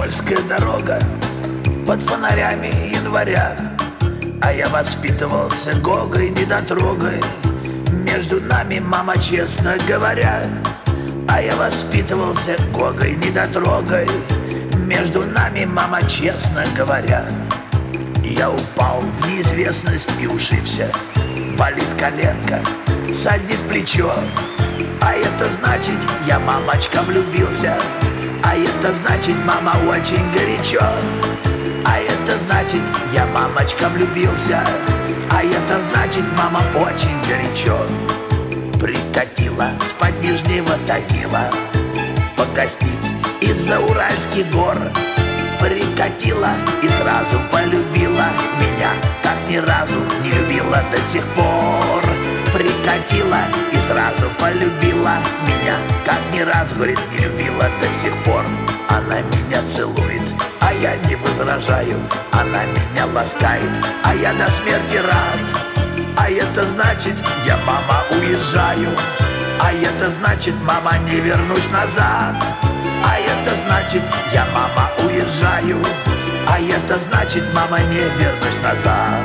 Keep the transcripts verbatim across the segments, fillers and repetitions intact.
скользкая дорога под фонарями января, а я воспитывался Гогой, недотрогой. Между нами, мама, честно говоря, а я воспитывался Гогой, недотрогой. Между нами, мама, честно говоря. Я упал в неизвестность и ушибся. Болит коленка, садит плечо. А это значит, я, мамочка, влюбился. А это значит, мама, очень горячо. А это значит, я, мамочка, влюбился. А это значит, мама, очень горячо. Прикатила с-под Нижнего Тагила погостить из-за Уральских гор. Прикатила и сразу полюбила меня, как ни разу не любила до сих пор. Прикатила и сразу полюбила меня, как ни разу, говорит, не любила до сих пор. Она меня целует, а я не возражаю. Она меня ласкает, а я до смерти рад. А это значит, я, мама, уезжаю. А это значит, мама, не вернусь назад. А это значит, я, мама, уезжаю. А это значит, мама, не вернусь назад.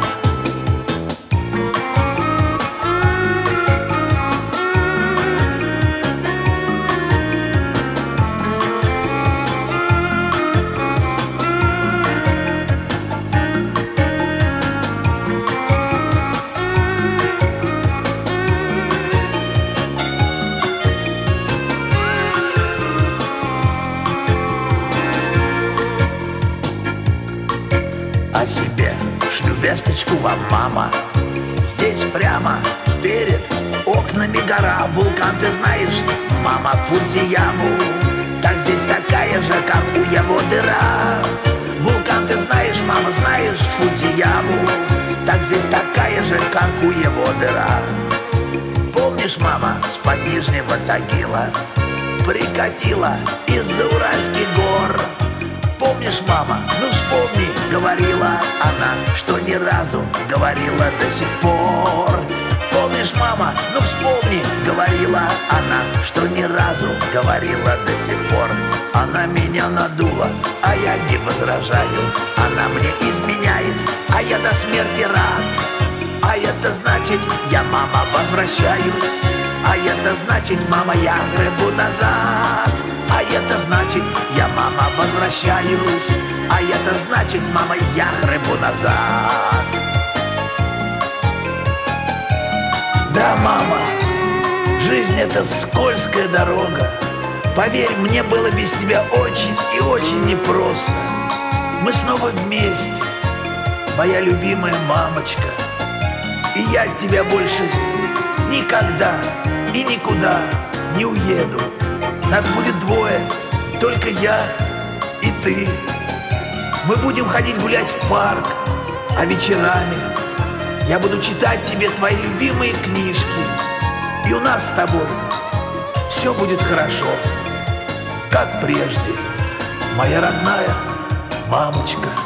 О себе шлю весточку вам, мама. Здесь прямо перед окнами гора. Вулкан, ты знаешь, мама, Фудзияму. Так здесь такая же, как у его дыра. Вулкан, ты знаешь, мама, знаешь, Фудзияму. Так здесь такая же, как у его дыра. Помнишь, мама, с-под Нижнего Тагила прикатила из-за Уральских гор? Помнишь, мама, ну вспомни, говорила она, что ни разу говорила до сих пор. Помнишь, мама, ну вспомни, говорила она, что ни разу говорила до сих пор. Она меня надула, а я не возражаю. Она мне изменяет, а я до смерти рад. А это значит, я, мама, возвращаюсь. А это значит, мама, я гребу назад. А это значит, я, мама, возвращаюсь. А это значит, мама, я гребу назад. Да, мама, жизнь — это скользкая дорога. Поверь, мне было без тебя очень и очень непросто. Мы снова вместе, моя любимая мамочка. И я от тебя больше никогда и никуда не уеду. Нас будет двое, только я и ты. Мы будем ходить гулять в парк, а вечерами я буду читать тебе твои любимые книжки. И у нас с тобой все будет хорошо, как прежде, моя родная мамочка.